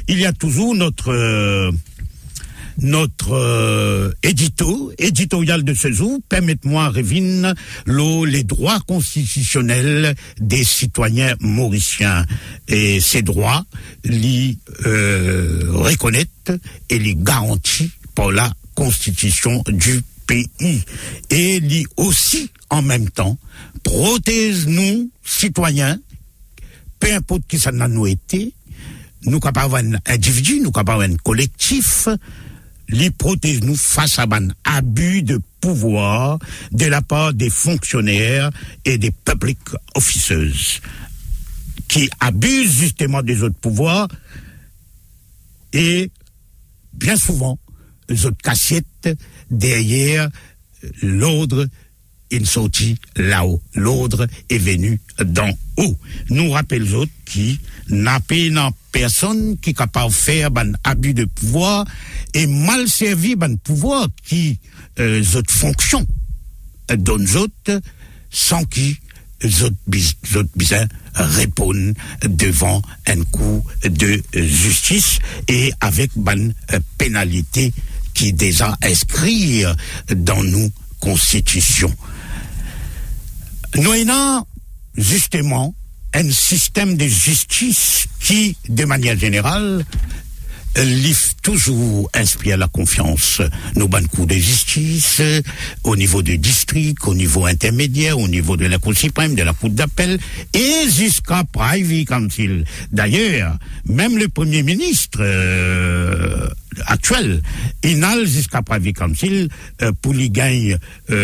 il y a toujours notre éditorial de ce jour. Permettez-moi, Révine, les droits constitutionnels des citoyens mauriciens. Et ces droits, les reconnaître et les garantis par la Constitution du pays. Et les aussi, en même temps, protège nous, citoyens, peu importe qui ça n'a nous été, nous capables un individu, nous capables un collectif, les protège nous face à un abus de pouvoir de la part des fonctionnaires et des public officers qui abusent justement des autres pouvoirs et bien souvent les autres cassettes derrière l'ordre il sortit là-haut. L'ordre est venu d'en haut. Nous rappelons autres qui n'a pas personne qui est capable de faire un abus de pouvoir et mal servi un pouvoir qui autres fonctions donne autres sans qui autres besoin répondent devant un coup de justice et avec une pénalité qui déjà inscrit dans nos constitutions. Nous avons justement un système de justice qui, de manière générale, toujours inspire la confiance. Nos bonnes cours de justice, au niveau du district, au niveau intermédiaire, au niveau de la Cour suprême, de la Cour d'appel, et jusqu'à Privy Council. D'ailleurs, même le Premier ministre actuel, il n'a jusqu'à Privy Council pour lui gagner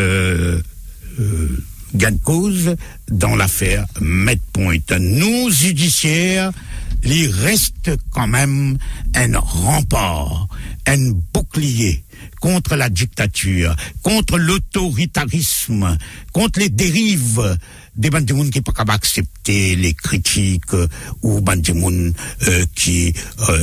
gain de cause dans l'affaire Medpoint. Nous, judiciaires, il reste quand même un rempart, un bouclier contre la dictature, contre l'autoritarisme, contre les dérives des bandimoun qui ne sont pas capables d'accepter les critiques ou bandimoun qui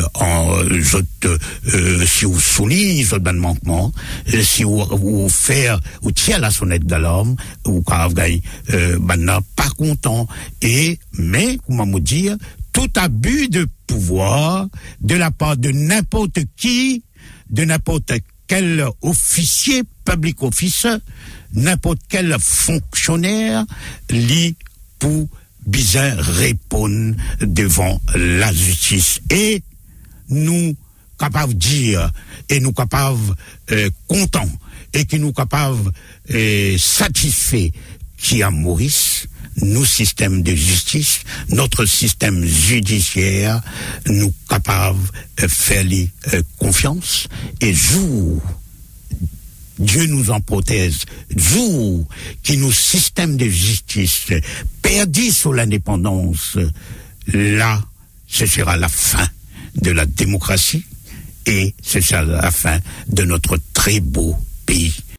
si vous soulignez ce manquement, si vous faire ou tire la sonnette d'alarme ou quand vous pas content et mais comment me dire tout abus de pouvoir de la part de n'importe qui, de n'importe quel officier, public officer, n'importe quel fonctionnaire, li pour bien répondre devant la justice. Et nous capables de dire, et nous capables contents, et qui nous capables satisfaits qui a Maurice, nos systèmes de justice, notre système judiciaire, nous capables de faire confiance et jour, Dieu nous en protège, jour qui nos systèmes de justice perdus sur l'indépendance, là, ce sera la fin de la démocratie et ce sera la fin de notre très beau pays.